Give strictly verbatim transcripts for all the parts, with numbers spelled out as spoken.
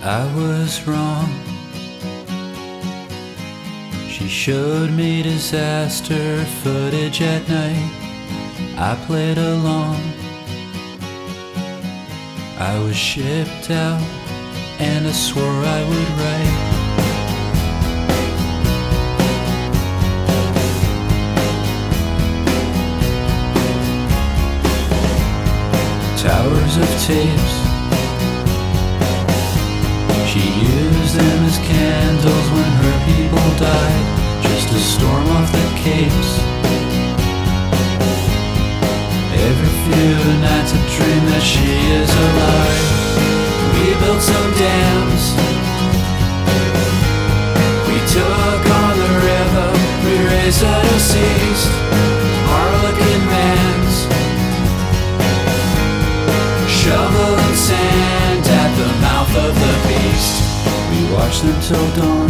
I was wrong. She showed me disaster footage at night. I played along. I was shipped out, and I swore I would write. Towers of tapes. She used them as candles when her people died, just to storm off the capes. Every few nights I dream that she is alive. We built some dams. We took on the river. We raised out of seas. Harlequin bands, shoveling sand at the mouth of the beast. We watched them till dawn.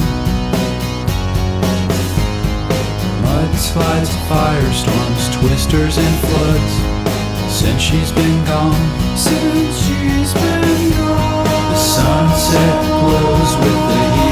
Mudslides, firestorms, twisters and floods. Since she's been gone, since she's been gone, the sunset glows with the heat